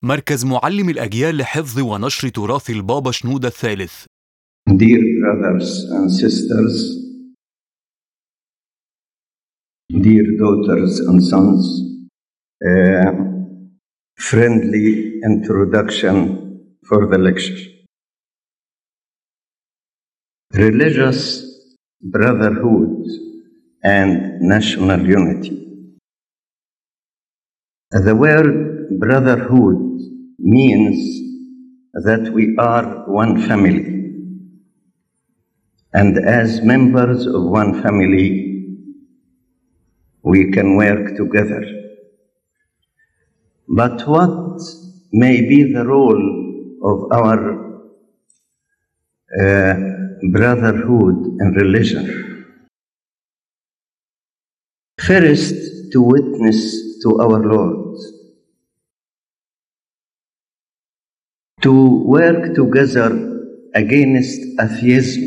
مركز معلم الأجيال لحفظ ونشر تراث البابا شنودة الثالث. Dear brothers and sisters, dear daughters and sons, friendly introduction for the lecture. Religious brotherhood and national unity. The word brotherhood means that we are one family, and as members of one family, we can work together. But what may be the role of our brotherhood in religion? First, to witness to our Lord, to work together against atheism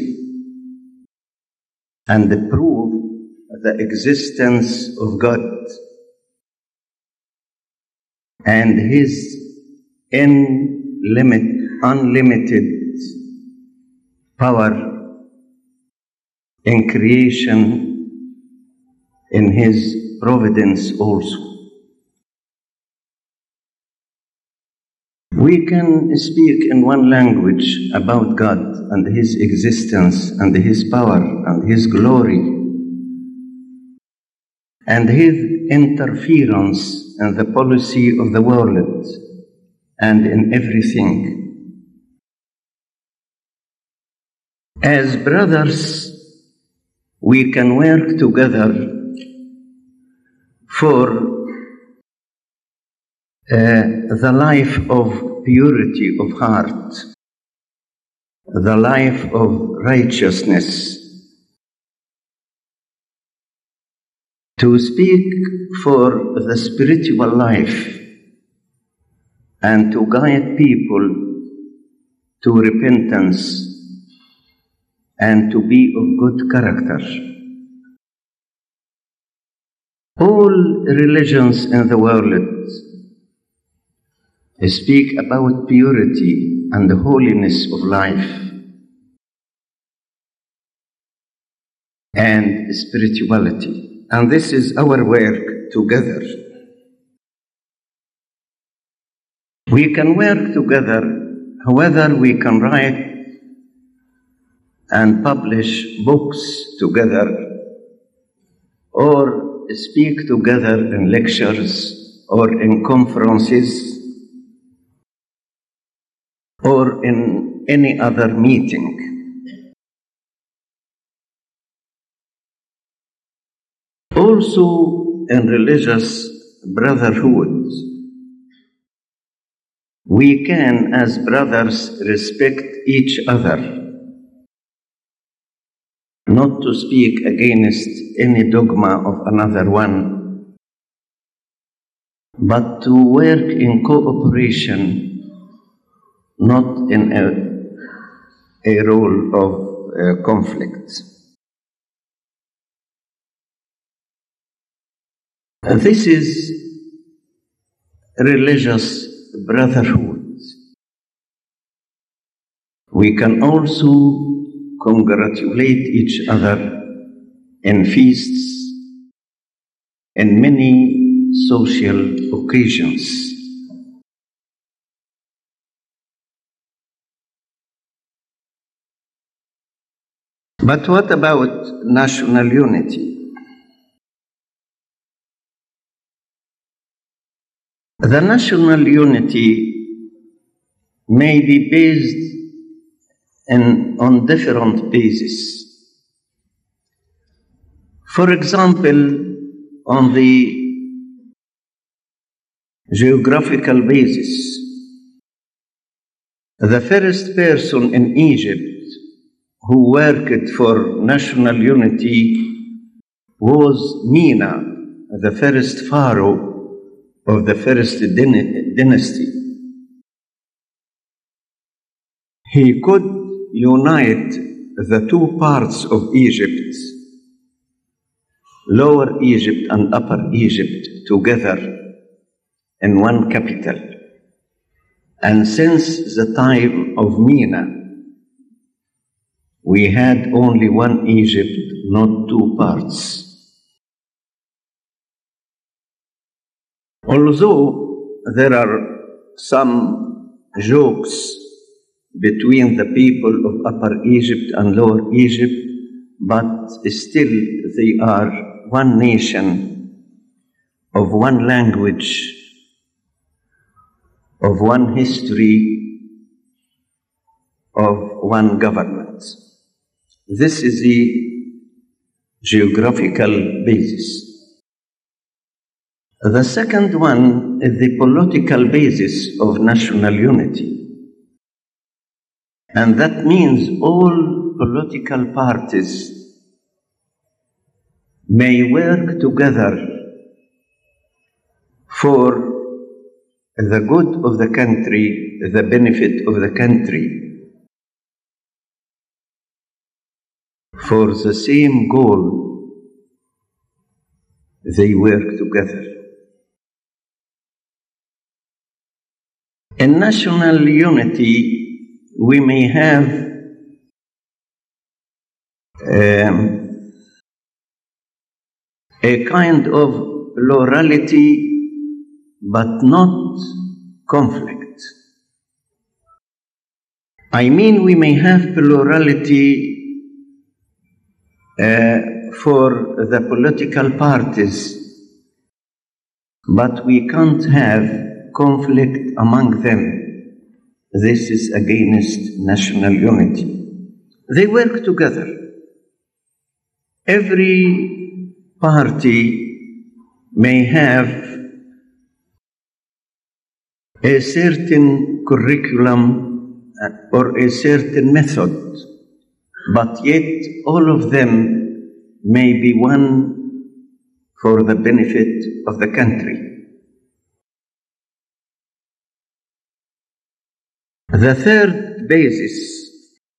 and prove the existence of God and His unlimited power in creation, in His providence also. We can speak in one language about God and His existence and His power and His glory and His interference in the policy of the world and in everything. As brothers, we can work together for the life of purity of heart, the life of righteousness, to speak for the spiritual life and to guide people to repentance and to be of good character. All religions in the world speak about purity and the holiness of life and spirituality. And this is our work together. We can work together whether we can write and publish books together or speak together in lectures or in conferences or in any other meeting. Also, in religious brotherhood, we can, as brothers, respect each other, not to speak against any dogma of another one, but to work in cooperation, not in a role of conflict. This is religious brotherhood. We can also congratulate each other in feasts, in many social occasions. But what about national unity? The national unity may be based on different bases. For example, on the geographical basis. The first person in Egypt who worked for national unity was Mena, the first pharaoh of the first dynasty. He could unite the two parts of Egypt, Lower Egypt and Upper Egypt, together in one capital. And since the time of Mina, we had only one Egypt, not two parts. Although there are some jokes between the people of Upper Egypt and Lower Egypt, but still they are one nation, of one language, of one history, of one government. This is the geographical basis. The second one is the political basis of national unity. And that means all political parties may work together for the good of the country, the benefit of the country, for the same goal. They work together. In national unity, we may have a kind of plurality, but not conflict. I mean, we may have plurality for the political parties, but we can't have conflict among them. This is against national unity. They work together. Every party may have a certain curriculum or a certain method, but yet all of them may be one for the benefit of the country. The third basis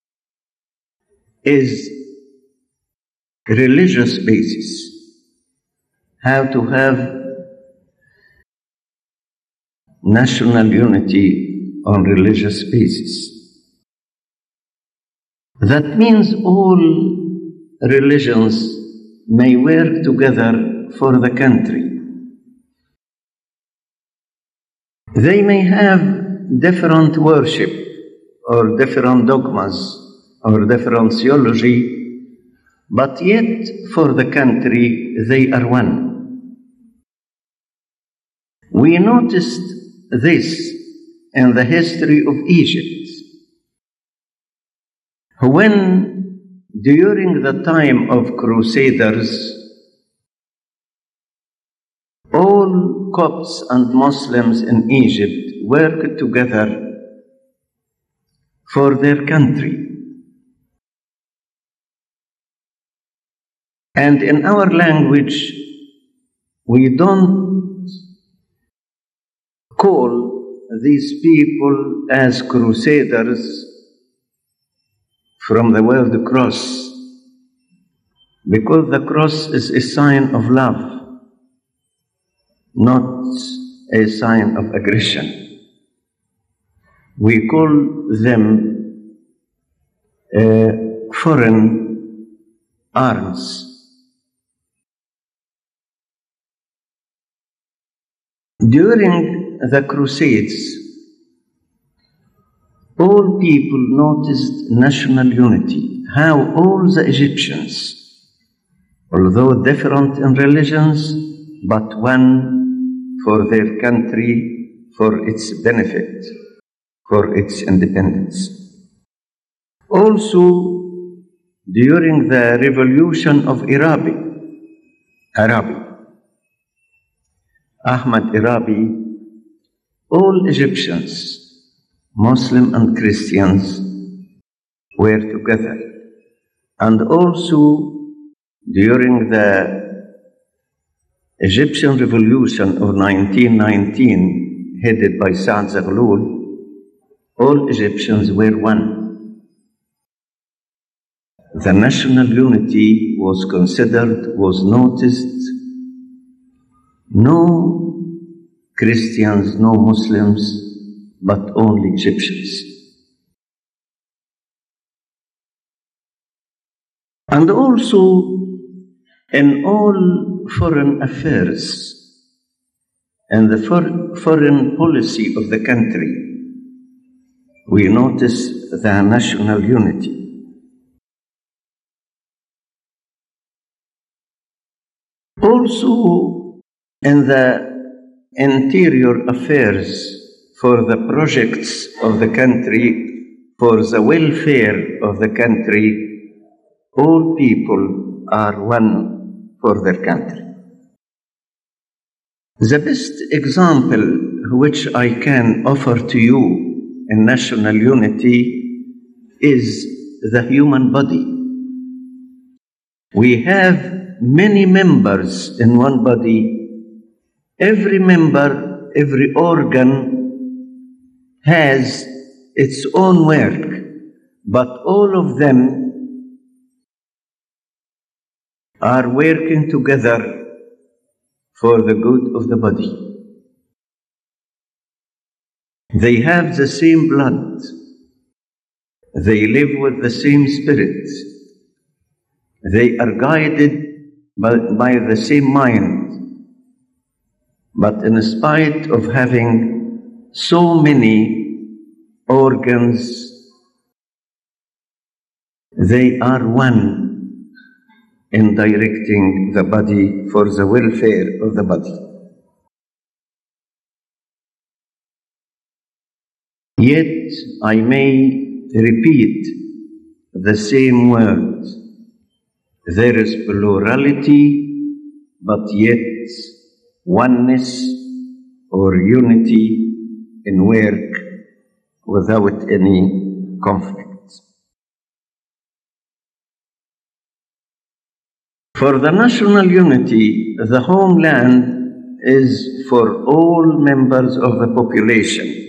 is religious basis. How to have national unity on religious basis. That means all religions may work together for the country. They may have different worship or different dogmas or different theology, but yet for the country they are one. We noticed this in the history of Egypt, when during the time of Crusaders, all Copts and Muslims in Egypt worked together for their country. And in our language, we don't call these people as crusaders from the word cross, because the cross is a sign of love, not a sign of aggression. We call them foreign arms. During the Crusades, all people noticed national unity, how all the Egyptians, although different in religions, but one for their country, for its benefit, for its independence. Also, during the revolution of Arabi, Ahmad Arabi, all Egyptians, Muslim and Christians, were together. And also, during the Egyptian revolution of 1919, headed by Saad Zaghloul, all Egyptians were one. The national unity was considered, was noticed. No Christians, no Muslims but only Egyptians. And also in all foreign affairs and the foreign policy of the country, we notice the national unity. Also in the interior affairs, for the projects of the country, for the welfare of the country, all people are one for their country. The best example which I can offer to you in national unity is the human body. We have many members in one body. Every member, every organ has its own work, but all of them are working together for the good of the body. They have the same blood. They live with the same spirit. They are guided by the same mind. But in spite of having so many organs, they are one in directing the body for the welfare of the body. Yet I may repeat the same word. There is plurality, but yet oneness or unity in work without any conflict. For the national unity, the homeland is for all members of the population.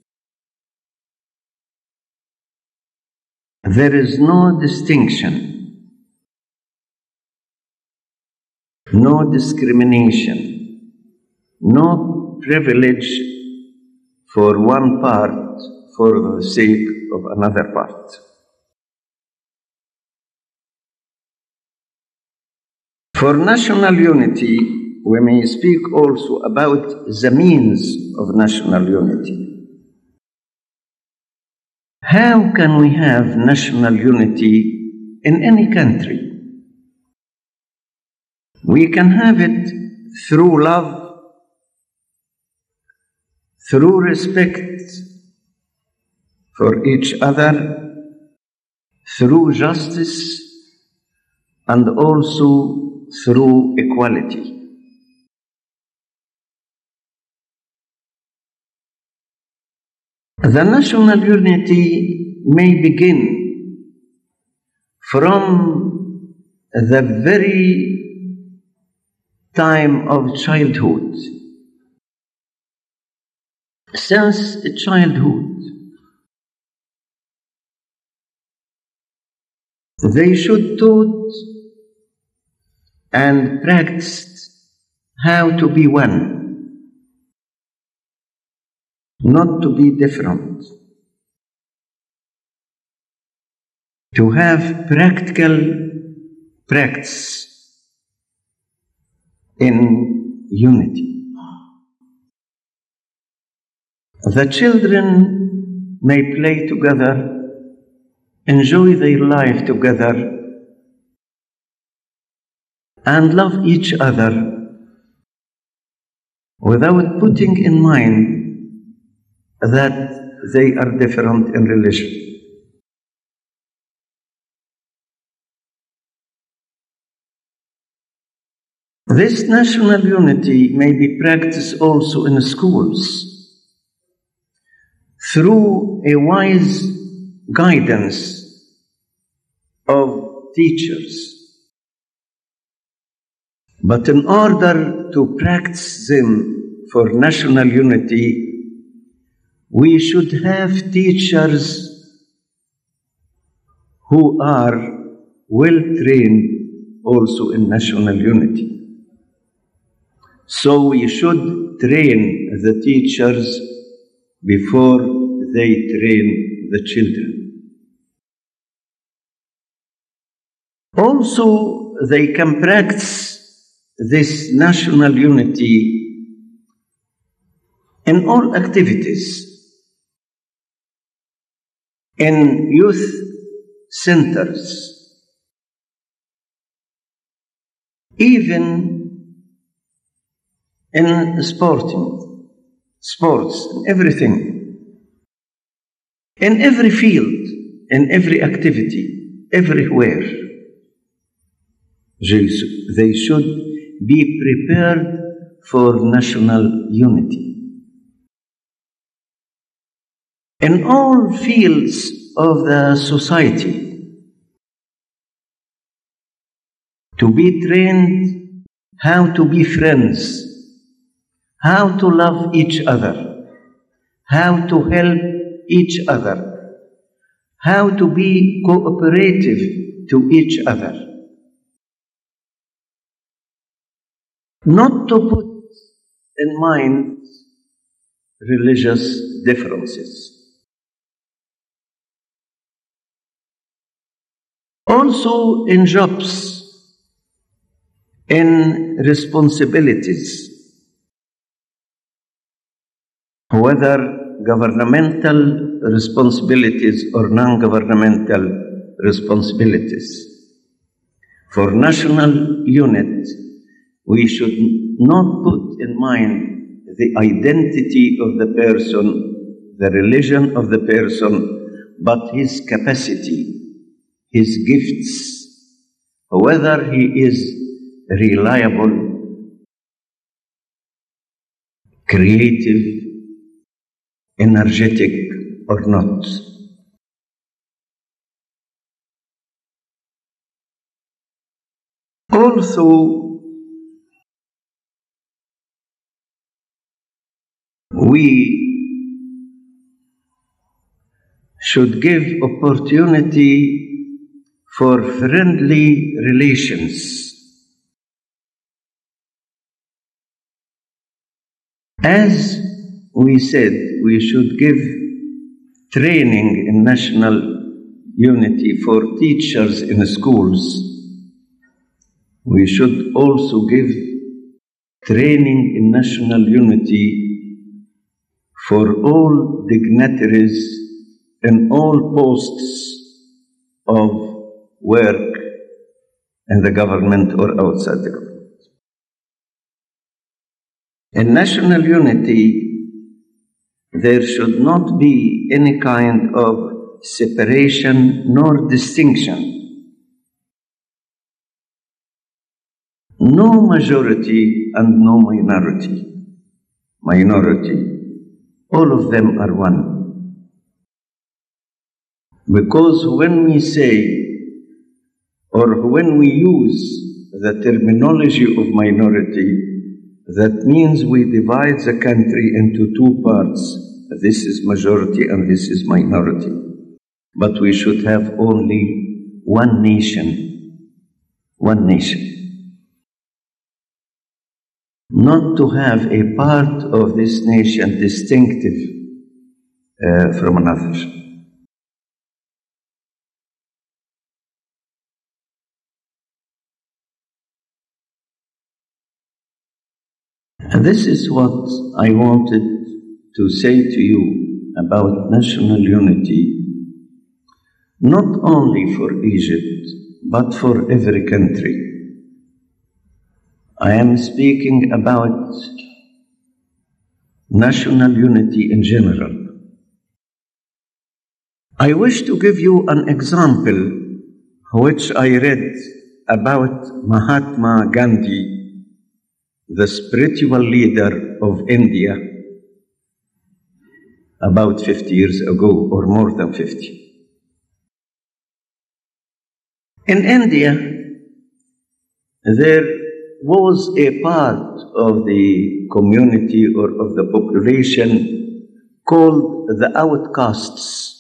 There is no distinction, no discrimination, no privilege for one part for the sake of another part. For national unity, we may speak also about the means of national unity. How can we have national unity in any country? We can have it through love, through respect for each other, through justice, and also through equality. The national unity may begin from the very time of childhood. Since childhood, they should taught and practiced how to be one, not to be different, to have practical practice in unity. The children may play together, enjoy their life together, and love each other without putting in mind that they are different in religion. This national unity may be practiced also in schools through a wise guidance of teachers. But in order to practice them for national unity, we should have teachers who are well trained also in national unity. So we should train the teachers before they train the children. Also, they can practice this national unity in all activities, in youth centers, even in sports, in everything, in every field, in every activity, everywhere. They should be prepared for national unity. In all fields of the society, to be trained how to be friends, how to love each other, how to help each other, how to be cooperative to each other. Not to put in mind religious differences. Also in jobs, in responsibilities, whether governmental responsibilities or non-governmental responsibilities. For national unit, we should not put in mind the identity of the person, the religion of the person, but his capacity, his gifts, whether he is reliable, creative, energetic, or not. Also, we should give opportunity for friendly relations. As we said, we should give training in national unity for teachers in schools. We should also give training in national unity for all dignitaries in all posts of work in the government or outside the government. In national unity, there should not be any kind of separation nor distinction. No majority and no minority. All of them are one. Because when we say, or when we use the terminology of minority, that means we divide the country into two parts. This is majority and this is minority. But we should have only one nation. One nation. Not to have a part of this nation distinctive from another. And this is what I wanted to say to you about national unity, not only for Egypt, but for every country. I am speaking about national unity in general. I wish to give you an example which I read about Mahatma Gandhi, the spiritual leader of India, about 50 years ago, or more than 50. In India, there was a part of the community or of the population called the outcasts.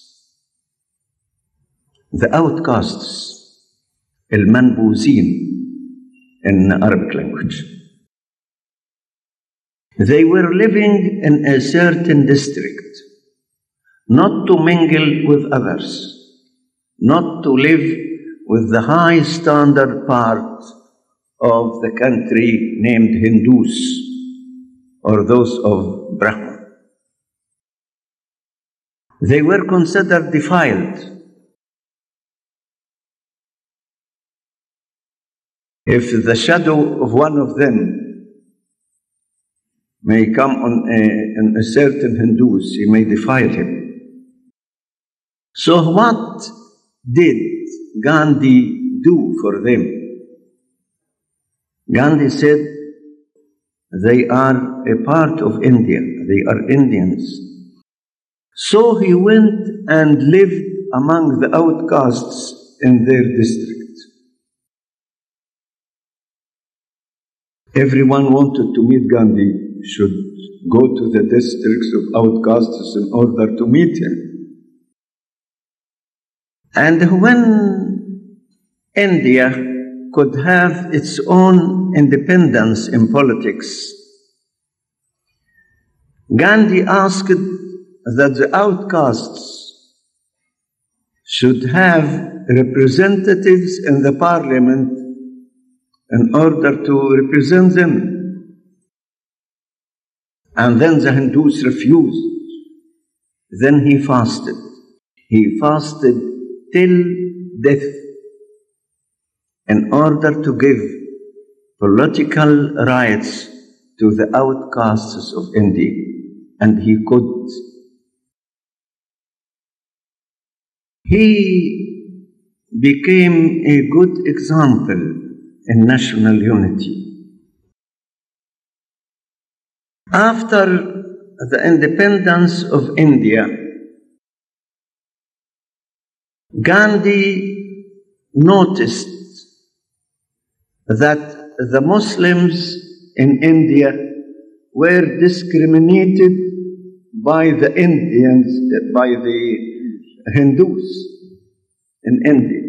The outcasts, al-Manbuzin in Arabic language. They were living in a certain district. not to mingle with others, not to live with the high standard part of the country named Hindus or those of Brahman. They were considered defiled. If the shadow of one of them may come on a certain Hindus, he may defile him. So what did Gandhi do for them? Gandhi said, they are a part of India, they are Indians. So he went and lived among the outcasts in their district. Everyone wanted to meet Gandhi should go to the districts of outcasts in order to meet him. And when India could have its own independence in politics, Gandhi asked that the outcasts should have representatives in the parliament in order to represent them. And then the Hindus refused. Then he fasted. He fasted till death in order to give political rights to the outcasts of India. And he could. He became a good example in national unity. After the independence of India, Gandhi noticed that the Muslims in India were discriminated by the Indians, by the Hindus in India.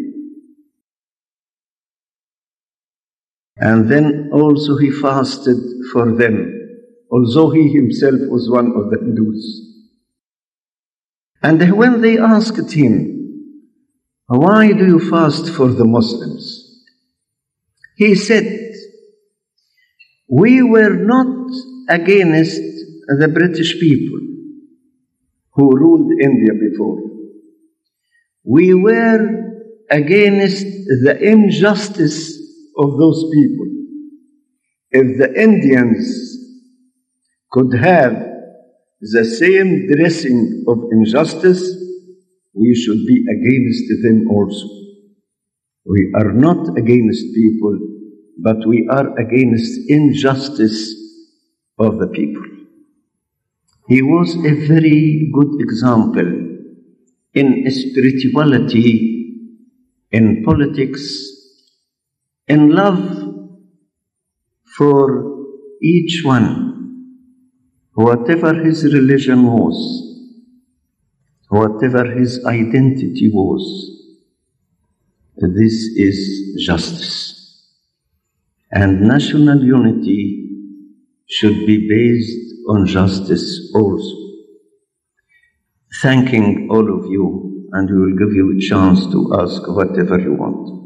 And then also he fasted for them, although he himself was one of the Hindus. And when they asked him, why do you fast for the Muslims? He said, we were not against the British people who ruled India before. We were against the injustice of those people. If the Indians could have the same dressing of injustice, we should be against them also. We are not against people, but we are against injustice of the people. He was a very good example in spirituality, in politics, in love for each one, whatever his religion was, whatever his identity was. This is justice. And national unity should be based on justice also. Thanking all of you, and we will give you a chance to ask whatever you want.